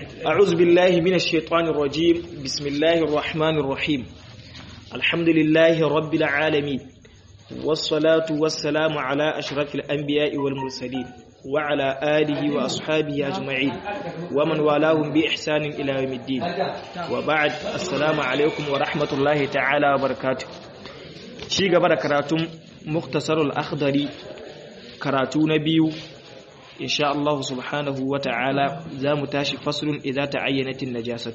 أعوذ بالله من الشيطان الرجيم بسم الله الرحمن الرحيم الحمد لله رب العالمين والصلاة والسلام على أشرف الأنبياء والمرسلين وعلى آله وأصحابه أجمعين ومن والاهم بإحسان إلى يوم الدين وبعد السلام عليكم ورحمة الله تعالى وبركاته شيء قبل كراتم مختصر الأخضر كراتو نبيو إن شاء الله سبحانه وتعالى زام تاشي فصل إذا تعينت النجاسة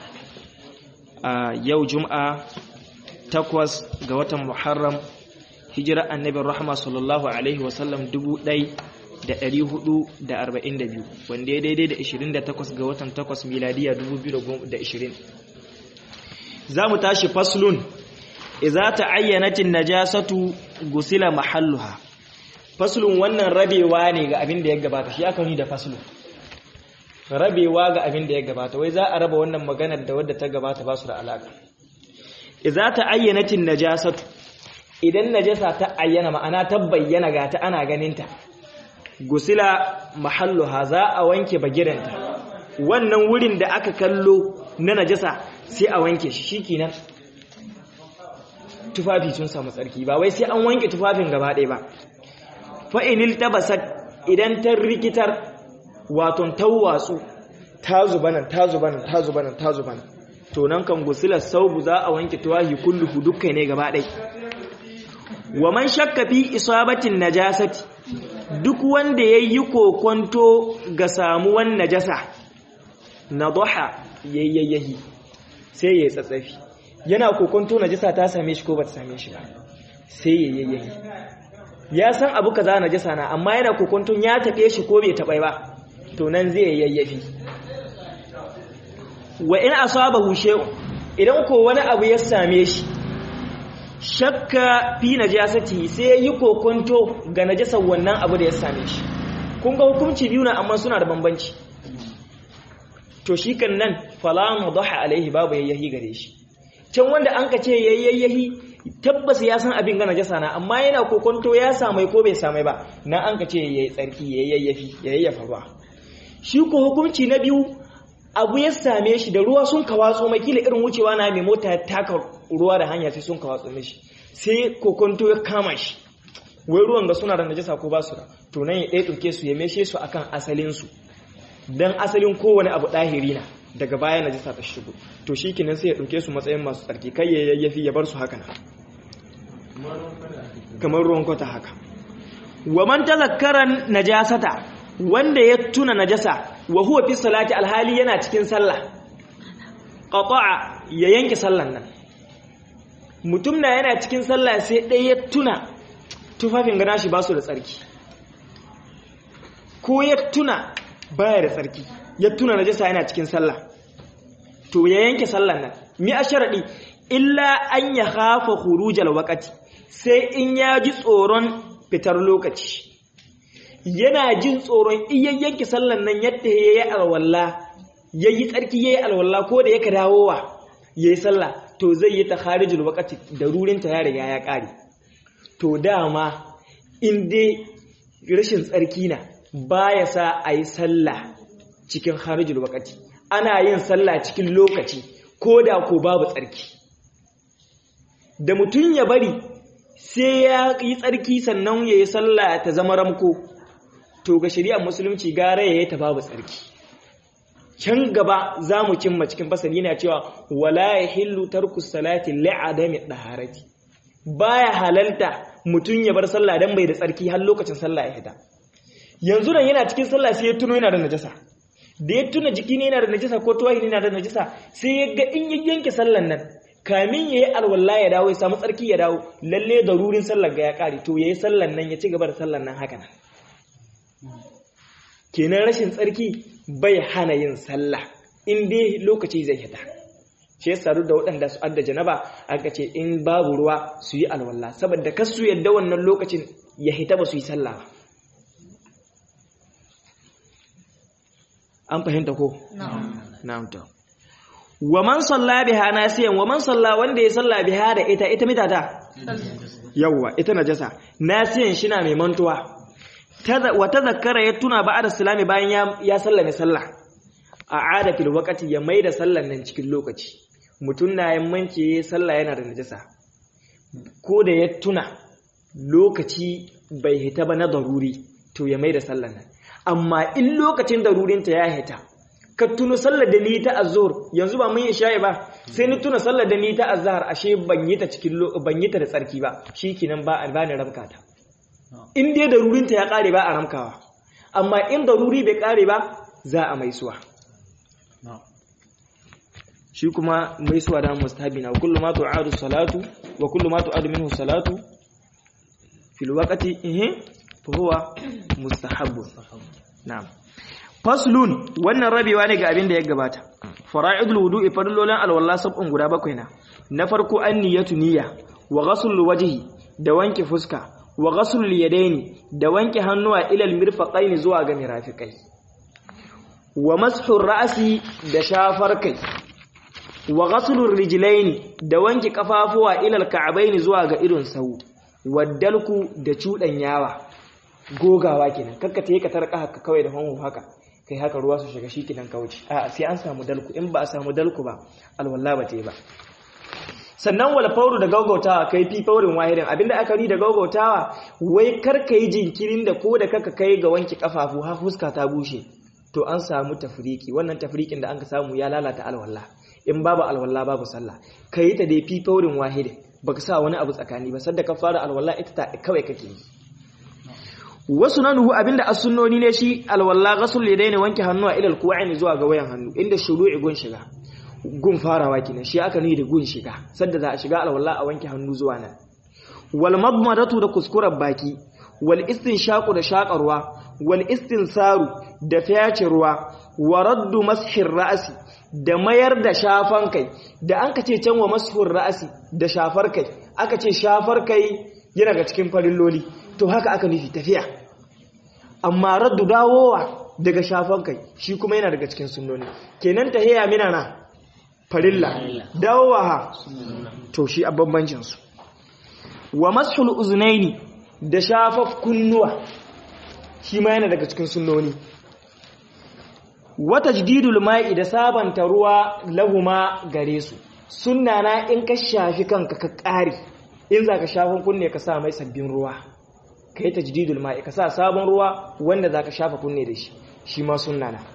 يوم جمعة تقوس قوة محرم هجرة النبي الرحمة صلى الله عليه وسلم دبو داي da 442 wanda ya daidai da 28 ga watan 8 miladiya 2020 za mu tashi faslun idza ta'ayyanatin najasatu gusila mahalluha faslun wannan rabewa ne ga abin da ya gabata shi aka ni da faslun rabewa ga abin da ya gabata wai za a raba wannan maganar da wadda ta gabata ba su da alaka idza ta'ayyanatin najasatu idan najasa ta ayyana ma'ana ta bayyana ga ta ana ganinta gusila mahalluha za a wanke bagiranta wannan wurin da aka kallo na najasa sai a wanke shi shikenan tufafi sun samu tsarki ba wai sai an wanke tufafin gaba ɗaya ba fa inil tabasat idan ta rikitar waton tawwatsu ta zubanan to nan kan gusila saubu za a wanke tuwahi kulluhu dukkai ne gaba ɗaya wa man shakka fi isabatin najasati duk wanda yayi kokonto ga samuwan najasa nadaha yayyahi sai yayi tsatsafi yana kokonto najasa ta same shi ko ba ta same shi ba sai yayyahi ya san abu kaza najasa na amma yana kokonton ya tabe shi ko bai tabai ba to nan zai yayyafi wa in asabahu shay'un idan ko wani abu ya same shi shakka fi najasati sai yi kokonto ga najasar wannan abu da ya same shi kun ga hukunci biyu na amma suna da bambanci to shi kan nan fala madaha alaihi babu yayyahi gare shi can wanda an ka ce yayyahi tabbas ya san abin ga najasa na amma yana kokonto ya samai ko bai samai ba na an ka ce yayi tsarki yayyafa ba shi ko hukunci na biyu abu ya same shi da ruwa sun kawatso mai kila irin wucewa na mai mota ya taka ruwa da hanya sai sun kawatso mishi sai kokonto ya kama shi wai ruwan ga suna da najasa ko ba su da to nan ya ɗaya ɗauke su ya meshe su akan asalinsu don asalin kowane abu ɗahiri na daga baya najasa ta shigo to shi kinan sai ya ɗauke su matsayin masu tsarki kai ya yayyafi ya bar su haka na kamar ruwan kwata haka wa man tazakkara najasata wanda ya tuna najasa wa huwa fi salati alhali yana cikin sallah qata'a ya yanke sallan nan mutum na yana cikin sallah sai dai ya tuna tufafin gana shi ba su da tsarki ko ya tuna baya da tsarki ya tuna najasa yana cikin sallah to ya yanke sallan nan mi asharadi illa an ya khafa khurujal waqti sai in ya ji tsoron fitar lokaci yana jin tsoron iyan yanki sallan nan yadda ya yi alwalla ya yi tsarki ya yi alwalla ko da yaka dawowa ya yi sallah to zai yi ta harijin wakati da rurinta ya riga ya ƙare to dama in dai rashin tsarki na baya sa a yi sallah cikin harijin wakati ana yin sallah cikin lokaci ko da ko babu tsarki da mutum ya bari sai ya yi tsarki sannan ya yi sallah ta zama ramko to ga shari'ar musulunci gara yayi ta babu tsarki can gaba zamu cimma cikin fasali yana cewa wala yahillu tarku salati li'adami daharati baya halalta mutun ya bar sallah dan bai da tsarki har lokacin sallah ya hita yanzu nan yana cikin sallah sai ya tuno yana da najasa da ya tuna jiki ne yana da najasa ko tuwahi ne yana da najasa sai ya ga in ya yanke sallan nan kamin yayi alwala ya dawo ya samu tsarki ya dawo lalle darurin sallar ga ya kare to yayi sallan nan ya ci gaba da sallan nan haka nan kenan rashin tsarki bai hana yin sallah in dai lokaci zai hita shi yasa da waɗanda su adda janaba aka ce in babu ruwa su yi alwala saboda kar su yadda wannan lokacin ya hita ba su yi sallah an fahimta ko na'am to wa man salla biha nasiyan wa man salla wanda ya salla biha da ita mitata yawa ita najasa nasiyan shi na mai mantuwa wa tazakkara ya tuna ba'da salami bayan ya sallame sallah a'ada fil waqti ya maida sallan nan cikin lokaci mutun na yammanci sallah yana da najasa ko da ya tuna lokaci bai hita ba na daruri to ya maida sallan nan amma in lokacin darurinta ya hita ka tuno sallar da ni ta azhur yanzu ba mun isha'i ba sai ni tuna sallar da ni ta azhar ashe ban yi ta da tsarki ba shikenan ba ni ramkata in dai darurinta ya kare ba a ramkawa amma in daruri bai kare ba za a maisuwa shi kuma maisuwa da mustahabi na kullu ma tu'adu salatu wa kullu ma tu'adu minhu salatu fil waqti fa huwa mustahabbu na'am faslun wannan rabewa ne ga abin da ya gabata fara'idul wudu'i farlolan alwala sab'un guda bakwai na farko an-niyatu niyya wa ghusl wajhi da wanke fuska wa ghusl yadaini da wanke hannuwa ila al-mirfaqaini zuwa ga mirafiqai wa mashu ra'si da shafar kai wa ghusl rijlaini da wanke kafafuwa ila al-ka'baini zuwa ga idon sau waddalku da cudanyawa gogawa kenan kakkata ka tarka haka kawai da hannu haka kai haka ruwa su shiga shi kidan kauci a sai an samu dalku in ba a samu dalku ba alwala ba ta yi ba sannan wal fawru da gaugautawa kai fi fawrin wahidin abinda aka ri da gaugautawa wai karka yi jinkirin da ko da kaka kai ga wanki kafafu har fuska ta bushe to an samu tafriki wannan tafrikin da anka samu ya lalata alwala in babu alwala babu sallah kai ta dai fi fawrin wahidin baka sa wani abu tsakani ba sadda ka fara alwala ita ta kawai kake yi wasu nanuhu abinda as-sunnoni ne shi alwalla ghusl yadaini wanke hannuwa ila al-ku'aini zuwa ga wayan hannu inda shuru'i gun shiga gun farawa kenan shi aka nuni da gun shiga sadda za a shiga alwalla a wanke hannu zuwa nan wal madmadatu da kuskurar baki wal istinshaqu da shakarwa wal istinsaru da fiyace ruwa wa raddu mashir ra'si da mayar da shafan kai da an kace can wa mashur ra'si da shafar kai aka ce shafar kai yana ga cikin farilloli to haka aka nufi tafiya amma raddu dawowa daga shafan kai shi kuma yana daga cikin sunnoni kenan tahiya mina na farilla dawowa ha to shi a bambancin su wa mashul uzunaini da shafaf kunnuwa shi ma yana daga cikin sunnoni wa tajdidul ma'i da sabanta ruwa lahuma gare su sunna na in ka shafi kanka ka kare in zaka shafan kunne ka sa mai sabbin ruwa kai tajdidul ma'i ka sa sabon ruwa wanda zaka shafa kunne da shi shi ma sunna na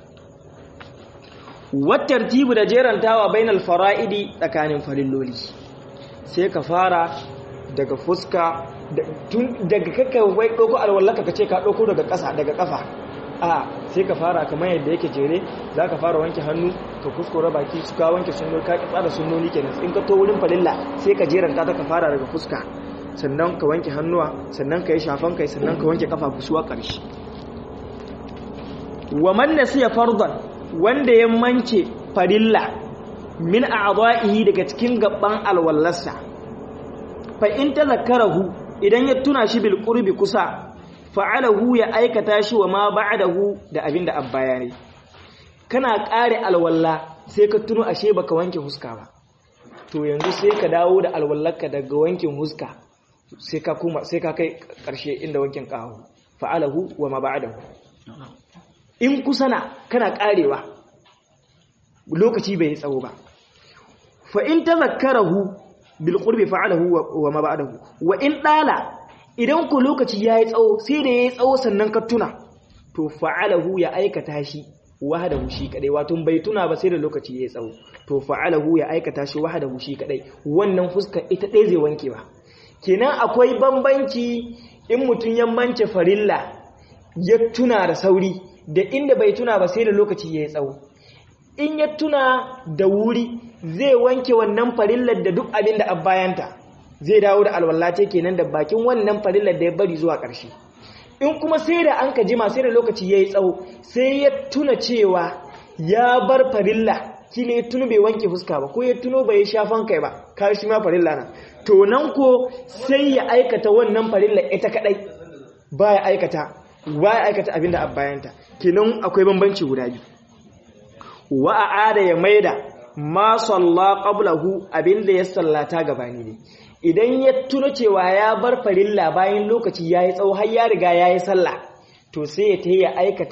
wat tartibu da jerantawa bainal fara'idi tsakanin farilloli sai ka fara daga fuska daga kakka wai doko alwallaka kace ka doko daga ƙasa daga kafa sai ka fara kamar yadda yake jere zaka fara wanke hannu ka kuskura baki suka wanke sunnoni ka tsara sunnoni kenan in ka to wurin falilla sai ka jeranta ta ka fara daga fuska sannan ka wanke hannuwa sannan ka yi shafan kai sannan ka wanke kafafu zuwa ƙarshe wa man nasiya fardan wanda ya mance farilla min a'dha'ihi daga cikin gaban alwallarsa fa in tazakkarahu idan ya tuna shi bil qurbi kusa fa'alahu ya aikata shi wa ma ba'dahu da abinda abbaya ne kana kare alwalla sai ka tuno ashe baka wanke huska ba to yanzu sai ka dawo da alwallarka daga wankin huska sai ka kai karshe inda wankin kawo fa'alahu wa ma ba'dahu in kusana kana karewa lokaci bai tsawo ba fa in tazakkarahu bil qurbi fa'alahu wa ma ba'dahu wa in dala idan ku lokaci yayi tsawo sai da yayi tsawo sannan ka tuna to fa'alahu ya aikata shi wahdahu shi kadai wato bai tuna ba sai da lokaci yayi tsawo to fa'alahu ya aikata shi wahdahu shi kadai wannan fuskar ita dai zai wanke ba kenan akwai bambanci in mutun ya mance farilla ya tuna da sauri da inda bai tuna ba sai da lokaci yayi tsawo in ya tuna da wuri zai wanke wannan farillar da duk abin da abbayanta zai dawo da alwallate kenan da bakin wannan farillar da ya bari zuwa ƙarshe in kuma sai da an ka jima sai da lokaci yayi tsawo sai ya tuna cewa ya bar farilla kile ya tuno bai wanke fuska ba ko ya tuno bai shafan kai ba kai shi ma farilla na to nan ko sai ya aikata wannan farillar ita kadai baya aikata abin da abbayanta kenan akwai bambanci guda biyu wa a'ada ya maida ma salla qablahu abinda ya sallata gabani ne idan ya tuno cewa ya bar farilla bayan lokaci yayi tsawo har ya riga yayi sallah to sai ya tayi ya aikata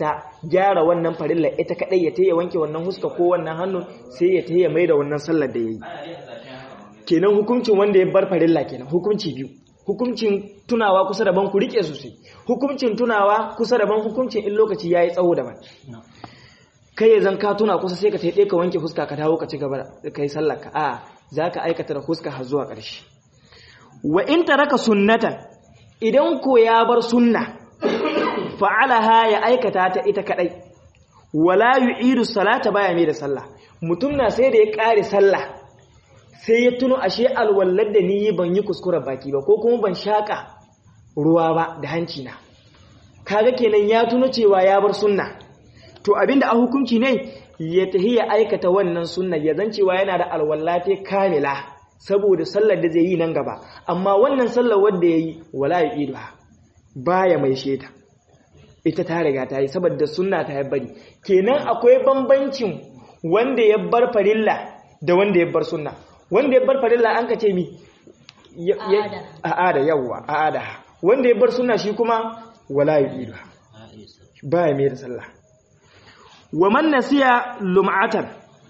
gyara wannan farilla ita kadai ya taya wanke wannan huska ko wannan hannun sai ya taya mai da wannan sallar da yayi kenan hukuncin wanda ya bar farilla kenan hukunci biyu hukuncin tunawa kusa daban ku rike su sai hukuncin tunawa kusa daban hukuncin in lokaci yayi tsawo daban kai yanzu ka tuna kusa sai ka taide ka wanke huska ka dawo ka ci gaba da kai sallar ka a zaka aikata da huska har zuwa ƙarshe wa in taraka sunnatan idan ko ya bar sunna fa'alaha ya aikata ta ita kadai wala yu'idu salata baya mai da sallah mutum na sai da ya kare sallah sai ya tuno ashe alwallar da ni ban yi kuskuren baki ba ko kuma ban shaka ruwa ba da hanci na kaga kenan ya tuno cewa ya bar sunna to abinda a hukunci ne ya tahi ya aikata wannan sunna ya zan cewa yana da alwallate kamila saboda sallar da zai yi nan gaba amma wannan sallar wanda yayi wala yu'idu baya mai sheta ita ta riga ta yi saboda sunna ta bari kenan akwai bambancin wanda ya bar farilla da wanda ya bar sunna wanda ya bar farilla an ka ce mi a'ada yawa a'ada wanda ya bar sunna shi kuma wala yu'idu baya mai da sallah wa man nasiya lum'atan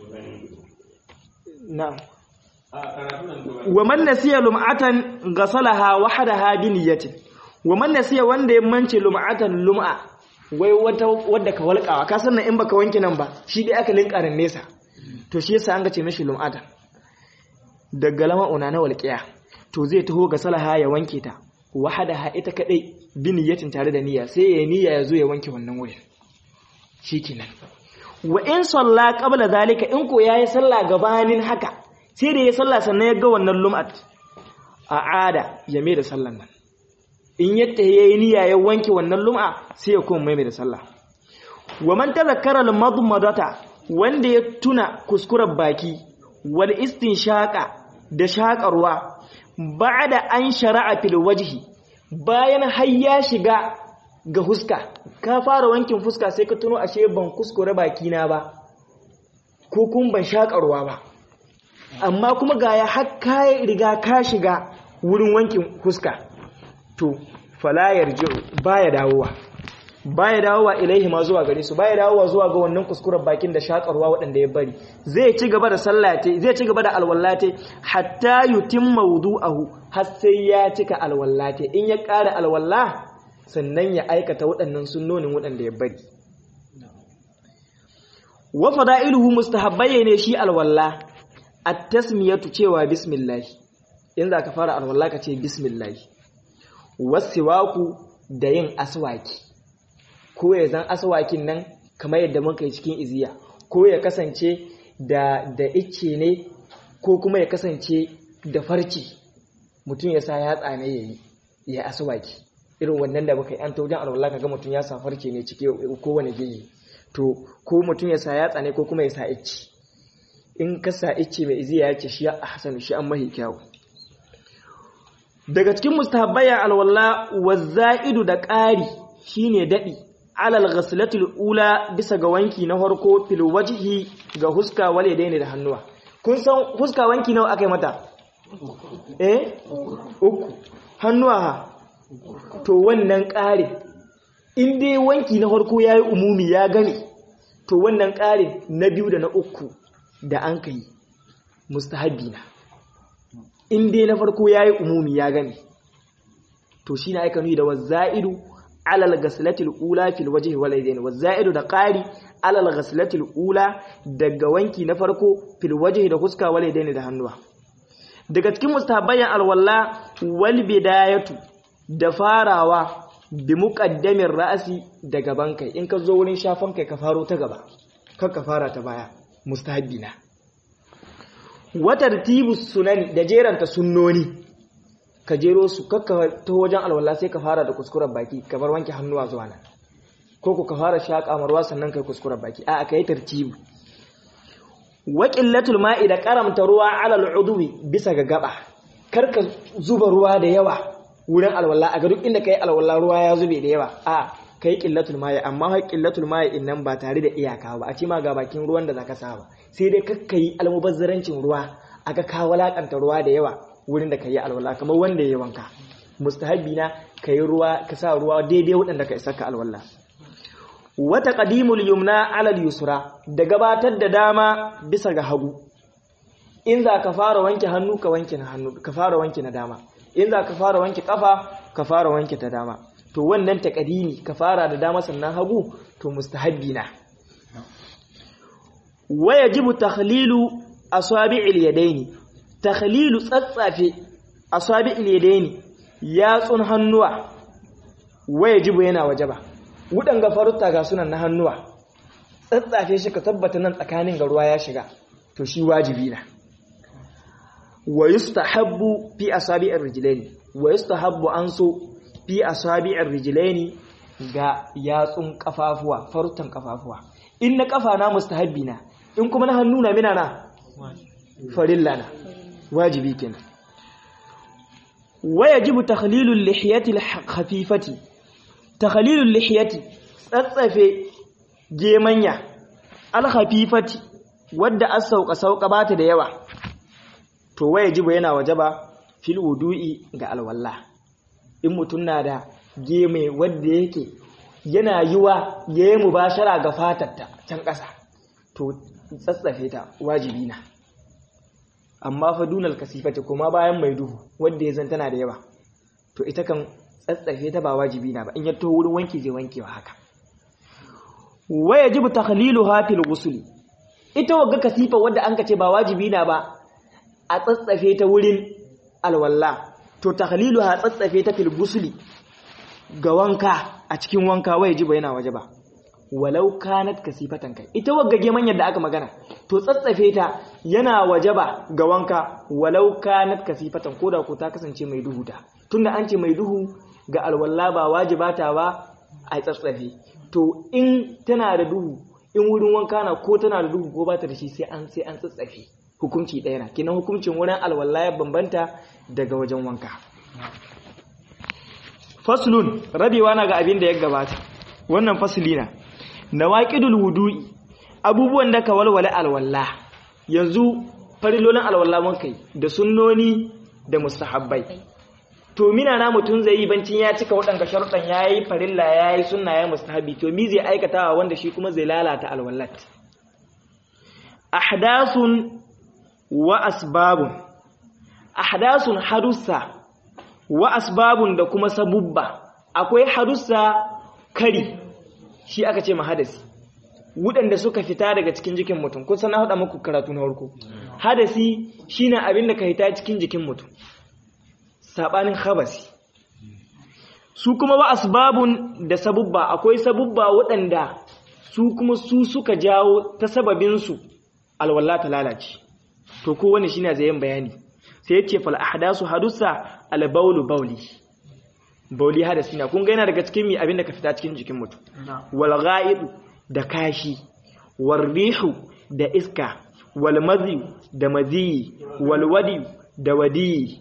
na'am wa man nasiya lum'atan ghasalaha wahdaha bi niyyatin wa man nasiya wanda ya mance lum'atan lum'a wai wadda ka walƙawa ka san nan in baka wanke nan ba shi dai aka linkarin nesa to shi yasa an ga ce mishi lum'atan daga lama'una na walƙiya to zai taho ga salaha ya wanke ta wahadaha ita kadai bi niyyatin tare da niyya sai ya niyya ya zo ya wanke wannan wurin shikenan wa in salla qabla zalika in ko yayi sallah gabanin haka sai da yayi sallah sannan ya ga wannan lum'at a'ada ya mai da sallan nan in yadda yayi niyya ya wanke wannan lum'a sai ya koma mai da sallah wa man tazakkara al-madmadata wanda ya tuna kuskuren baki wal istinshaqa da shaƙarwa ba'da an shara'a fil wajhi bayan har ya shiga ga huska ka fara wankin fuska sai ka tuno ashe ban kuskure baki na ba ko kun ban shaƙarwa ba amma kuma ga ya har ka riga ka shiga wurin wankin fuska to fala yarji baya dawowa ilaihi ma zuwa gare su baya dawowa zuwa ga wannan kuskuren bakin da shakarwa waɗanda ya bari zai ci gaba da sallate zai ci gaba da alwallate hatta yutimma wudu'ahu har sai ya cika alwallate in ya ƙara alwalla sannan ya aikata waɗannan sunnonin waɗanda ya bari wa fada'iluhu mustahabbai ne shi alwalla at-tasmiyatu cewa bismillah in za ka fara alwalla ka ce bismillah wasiwaku da yin aswaki ko ya zan aswakin nan kamar yadda muka yi cikin iziya ko ya kasance da icce ne ko kuma ya kasance da farci mutum ya sa ya tsane yayi ya aswaki irin wannan da muka yi an ta wajen alwala kaga mutum ya sa farce ne cike kowane gehe to ko mutum ya sa ya tsane ko kuma ya sa icce in ka sa icce mai iziya ya ce shi ya ahsanu shi an mahi kyawu daga cikin mustahabbayan alwala waza'idu da ƙari shine dadi alal ghaslatil ula bisa ga wanki na farko fil wajhi ga huska wale daine da hannuwa kun san huska wanki nawa akai mata uku hannuwa to wannan ƙari in dai wanki na farko yayi umumi ya gani to wannan ƙari na biyu da na uku da an kai mustahabbi na in dai na farko yayi umumi ya gani to shine aka nuni da waza'idu alal ghaslatil ula fil wajhi wal yadayn waza'idu da qari alal ghaslatil ula daga wanki na farko fil wajhi da huska wal yadayn da hannuwa daga cikin mustahabbayan alwalla wal bidayatu da farawa bi muqaddamin ra'si da gaban kai in ka zo wurin shafan kai ka faro ta gaba kar ka fara ta baya mustahabbi na wa tartibus sunani da jeranta sunnoni ka jero su kakka ta wajen alwala sai ka fara da kuskuren baki kamar wanke hannuwa zuwa nan ko ka fara shaƙa marwa sannan kai kuskuren baki a kai tartibi wa qillatul ma'i da karamta ruwa alal udwi bisa ga gaba karka zuba ruwa da yawa wurin alwala a ga duk inda kai alwala ruwa ya zube da yawa a kai qillatul ma'i amma har qillatul ma'i innan ba tare da iyaka ba a ce ma ga bakin ruwan da zaka saba sai dai kakkai almubazzarancin ruwa aka ka walakanta ruwa da yawa wurin da ka yi alwala kamar wanda ya yi wanka mustahabbi na ka yi ruwa ka sa ruwa daidai waɗanda ka isa ka alwala wa taqdimul yumna ala al-yusra da gabatar da dama bisa ga hagu in za ka fara wanke hannu ka wanke na hannu ka fara wanke na dama in za ka fara wanke kafa ka fara wanke ta dama to wannan taqdimi ka fara da dama sannan hagu to mustahabbi na wa yajibu takhlilu asabi'il yadaini takhlilu tsatsafe asabi'il yadaini yatsun hannuwa wa yajibu yana wajaba wudanga faruta ga sunan na hannuwa tsatsafe shi ka tabbata nan tsakanin ga ruwa ya shiga to shi wajibi na wa yustahabbu fi asabi'ir rijlaini wa yustahabbu ansu fi asabi'ir rijlaini ga yatsun kafafuwa farutan kafafuwa in na kafa na mustahabbi na in kuma na hannu na mina na farilla na wajibi kenan wa yajibu takhlilul lihiyati al-khafifati takhlilul lihiyati tsatsafe gemanya al-khafifati wadda sauka bata da yawa to wa yajibu yana wajaba fil wudu'i ga alwalla in mutun na da geme wadda yake yana yiwa yayi mubashara ga fatarta can ƙasa to tsatsafe ta wajibi na amma fa dunal kasifati kuma bayan mai duhu wanda ya zan tana da yawa to ita kan tsatsafe ta ba wajibi na ba in ya to wurin wanki zai wankewa haka wa yajibu takhliluha fil ghusl ita wagga kasifa wadda an kace ba wajibi na ba a tsatsafe ta wurin alwalla to takhliluha tsatsafe ta fil ghusl ga wanka a cikin wanka wa yajibu yana wajaba walau kanat kasifatan kai ita waggage manyan da aka magana to tsatsafe ta yana wajaba ga wanka walau kanat kasifatan koda ko ta kasance mai duhu ta tunda an ce mai duhu ga alwalla ba wajibata ba a tsatsafe to in tana da duhu in wurin wanka na ko tana da duhu ko ba ta da shi sai an tsatsafe hukunci ɗaya na kinan hukuncin wurin alwalla ya bambanta daga wajen wanka faslun rabewa na ga abin da ya gabata wannan fasli na nawaqidul wudu'i abubuwan da ka walwala alwalla yanzu farilolin alwalla mun kai da sunnoni da mustahabbai to mina na mutun zai yi bancin ya cika wadanga sharuɗan yayi farilla yayi sunna yayi mustahabi to mi zai aikatawa wanda shi kuma zai lalata alwallat ahdathun wa asbabun ahdathun hadussa wa asbabun da kuma sabubba akwai hadussa kari shi aka ce mahadasi waɗanda suka fita daga cikin jikin mutum kun san na haɗa muku karatu na farko hadasi shine abin da ka fita cikin jikin mutum sabanin khabasi su kuma wa asbabun da sabubba akwai sabubba waɗanda su kuma su suka jawo ta sababin su alwala ta lalace to ko wani shine zai yin bayani sai yace fal ahdasu hadusa al bauli hadasi na kun ga yana daga cikin mi abinda ka fita cikin jikin mutum wal ghaib da kashi war rihu da iska wal madhi da madhi wal wadi da wadi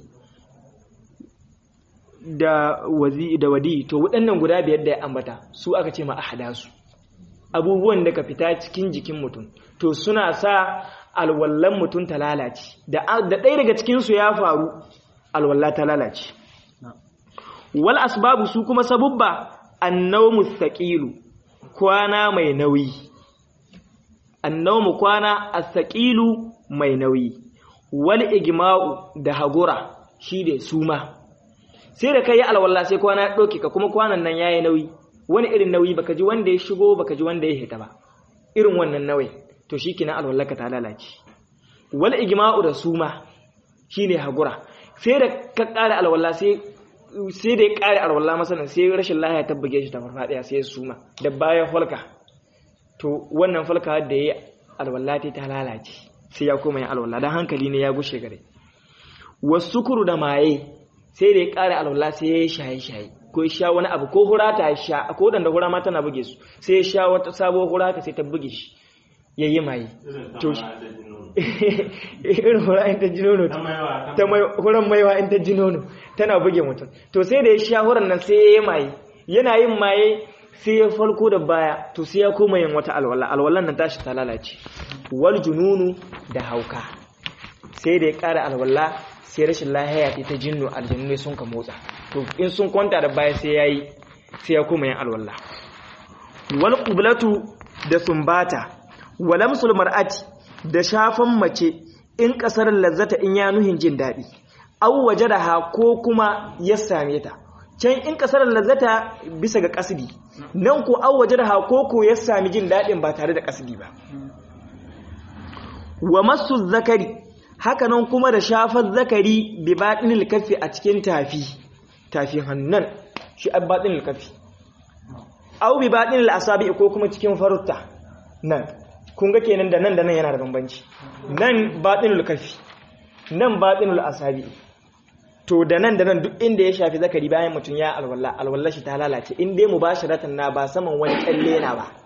da wadi to waɗannan guda biyar da ya ambata su aka ce ma ahdasu abubuwan da ka fita cikin jikin mutum to suna sa alwallan mutum ta lalace da ɗaya daga cikin su ya faru alwalla ta lalace wal asbabu su kuma sabubba annawmu thaqilu kwana mai nauyi annawmu kwana as-thaqilu mai nauyi wal igma'u da hagura shi da suma sai da kai alwala sai kwana ya doke ka kuma kwanan nan yayi nauyi wani irin nauyi baka ji wanda ya shigo baka ji wanda ya hita ba irin wannan nauyi to shikenan alwallaka ta lalace wal igma'u da suma shine hagura sai da ka kare alwala sai da ya kare alwala masalan sai rashin lafiya ta buge shi ta farfadiya sai ya suma da bayan falka to wannan falka da yayi alwala ta lalace sai ya koma yin alwala dan hankali ne ya gushe gare wasukuru da maye sai da ya kare alwala sai ya shaye ko ya sha wani abu ko hura ta sha ko dan da hura ma tana buge su sai ya sha wata sabuwar hura ka sai ta buge shi yayi maye to irin hura in ta jinono ta mai huran maiwa in ta jinono tana buge mutum to sai da ya sha huran nan sai yayi maye yana yin maye sai ya falko da baya to sai ya koma yin wata alwallan nan tashi ta lalace wal jununu da hauka sai da ya kare alwalla sai rashin lahiya ta jinnu aljannu sun ka motsa to in sun kwanta da baya sai ya koma yin alwalla wal qiblatu da sumbata walamsul mar'ati da shafan mace in kasar lazzata in ya nuhin jin dadi aw wajadaha ko kuma ya same ta can in kasar lazzata bisa ga kasdi nan ko aw wajadaha ko ya sami jin dadin ba tare da kasdi ba wa masu zakari haka nan kuma da shafar zakari bi baɗinil kafi a cikin tafi hannun shi a baɗinil kafi au bi baɗinil asabi ko kuma cikin farutta nan kun ga kenan da nan yana da bambanci nan baɗinil kafi nan baɗinil asabi to da nan duk inda ya shafi zakari bayan mutum ya alwala shi ta lalace in dai mubashiratan na ba saman wani kalle na ba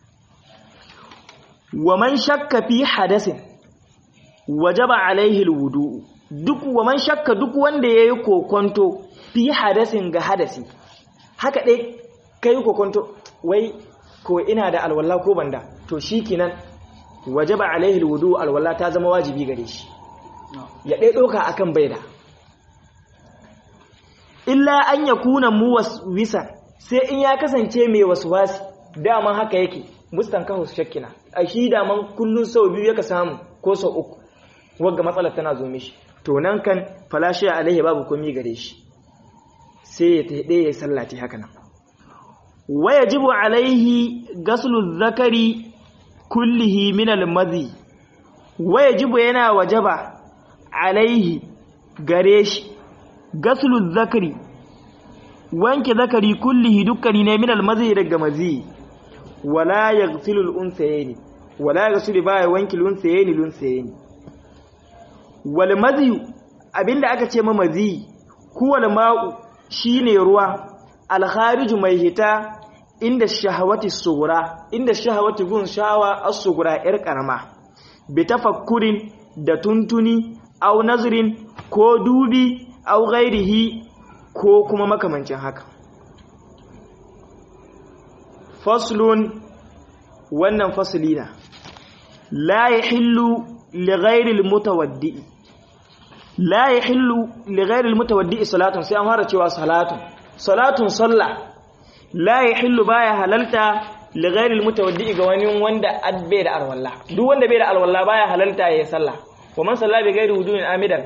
wa man shakka fi hadasin wajaba alaihi alwudu duk wa man shakka duk wanda yayi kokonto fi hadasin ga hadasi haka dai kai kokonto wai ko ina da alwala ko banda to shikenan wajaba alaihi alwudu alwala ta zama wajibi gare shi ya dai doka akan baida illa an yakuna muwaswisan sai in ya kasance mai waswasi dama haka yake mustankahu shakkina a shi daman kullun sau biyu yaka samu ko sau uku wagga matsalar tana zo mishi to nan kan falashiya alaihi babu komai gare shi sai ya taɗe ya sallati haka nan wayajibu alaihi gaslu zakari kullihi min almadhi wayajibu yana wajaba alaihi gare shi gaslu zakari wanke zakari kullihi dukkani ne min almadhi daga mazi wala yaghsilu al-unsayni wala yaghsilu ba wanke al-unsayni wal madhi abinda aka ce ma mazi huwal ma'u shine ruwa al-khariju mai hita inda shahawati sugura inda shahawati gun shawa as-sugura yar karama bi tafakkurin da tuntuni aw nazrin ko dubi aw ghairihi ko kuma makamancin haka faslun wannan faslina la yahillu li ghairi al-mutawaddi la yahillu li ghairi al-mutawaddi salatun sai an fara cewa salatun sallah la yahillu baya halalta li ghairi al-mutawaddi ga wani wanda adbe da alwala duk wanda bai da alwala baya halalta yayin sallah wa man salla bi ghairi wudu'in amidan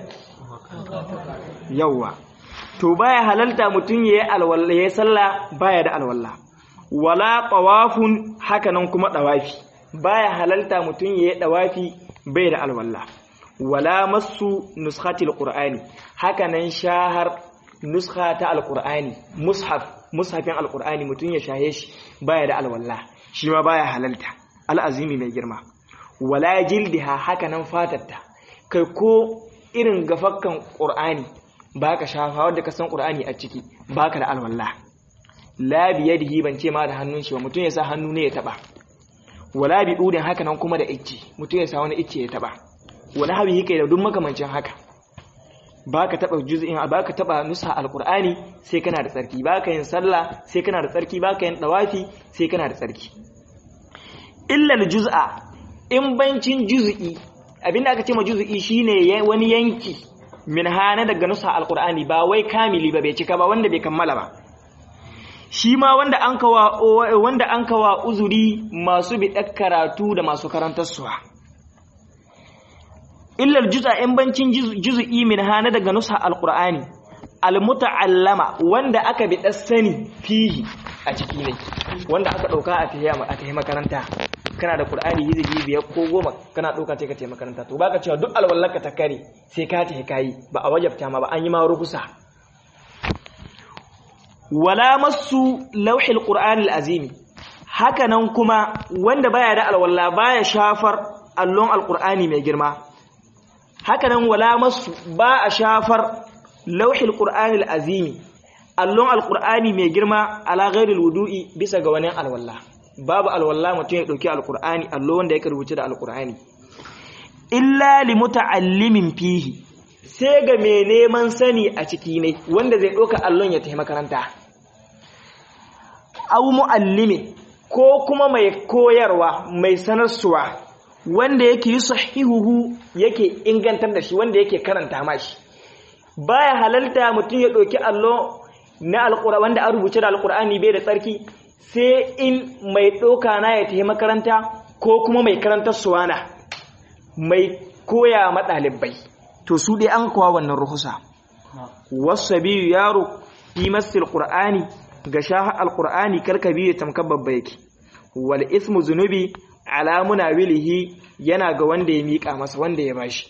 yawa to baya halalta mutun yayin alwala yayin sallah baya da alwala wala tawafun hakanan kuma dawafi baya halalta mutun yayin dawafi bai da alwala wala masu nuskhatil qur'ani hakanan shahar nuskha ta alqur'ani mushafin alqur'ani mutun ya shahe shi baya da alwala shi ma baya halalta alazimi mai girma wala jildiha hakanan fatatta kai ko irin gafakkan qur'ani baka shafa wanda ka san qur'ani a ciki baka da alwala la bi yadihi ban ce ma da hannun shi ba mutun ya sa hannu ne ya taba wala bi dudin hakanan kuma da icce mutun ya sa wani icce ya taba wala habi yake da duk makamancin haka baka taba juz'in baka taba nusa alqur'ani sai kana da tsarki baka yin sallah sai kana da tsarki baka yin dawafi sai kana da tsarki illa aljuz'a in bancin juz'i abinda aka ce ma juz'i shine wani yanki min hana daga nusa alqur'ani ba wai kamili ba bai cika ba wanda bai kammala ba shi ma wanda an kawa uzuri masu bi karatu da masu karantarsuwa illal juz'a in bancin juz'i min hana daga nusa alqur'ani almutaallama wanda aka bi sani fihi a ciki ne wanda aka dauka a tayi makaranta kana da qur'ani hizbi biyar ko goma kana dauka sai ka tayi makaranta to baka cewa duk alwallaka ta kare sai ka tayi kai ba a wajabta ma ba an yi ma rukusa wala masu lauhil qur'anil azimi hakanan kuma wanda baya da alwala baya shafar allon alqur'ani mai girma hakanan wala masu ba a shafar lauhil qur'anil azimi allon alqur'ani mai girma ala ghairil wudu'i bisa ga wani alwala babu alwala mutum ya dauki alqur'ani allo wanda yake rubuce da alqur'ani illa limuta'allimin fihi sai ga mai neman sani a ciki ne wanda zai doka allon ya tafi makaranta aw muallimi ko kuma mai koyarwa mai sanarsuwa wanda yake sahihuhu yake ingantar da shi wanda yake karanta mashi baya halalta mutum ya doki allo na alqur'ani wanda an rubuce da alqur'ani bai da tsarki sai in mai ɗauka na ya tafi makaranta ko kuma mai karantar suwana mai koya maɗalibai to su dai an kawo wannan ruhusa wasu biyu yaro fi masil qur'ani ga shaha alqur'ani karkabi ya tamkar babba yake wal ismu zunubi ala munawilihi yana ga wanda ya mika masa wanda ya bashi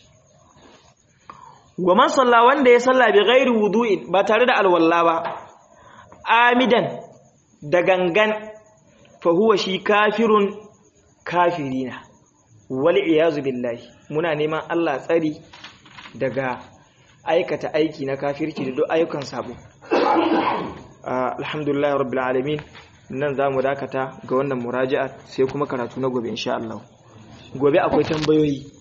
wa man salla wanda ya salla bi ghairi wudu'in ba tare da alwalla ba amidan da gangan fa huwa shi kafirun kafirina wal iyazu billahi muna neman Allah tsari daga aikata aiki na kafirci da duk ayyukan sabo alhamdulillah rabbil alamin nan zamu dakata ga wannan muraja'a sai kuma karatu na gobe insha Allah gobe akwai tambayoyi